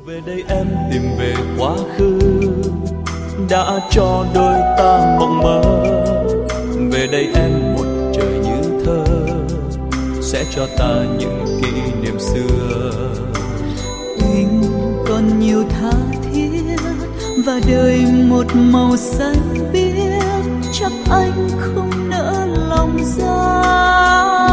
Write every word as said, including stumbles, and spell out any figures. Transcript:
Về đây em tìm về quá khứ đã cho đôi ta mộng mơ. Về đây em một trời như thơ sẽ cho ta những kỷ niệm xưa. Tình còn nhiều tha thiết và đời một màu xanh biếc, chắc anh không nỡ lòng ra.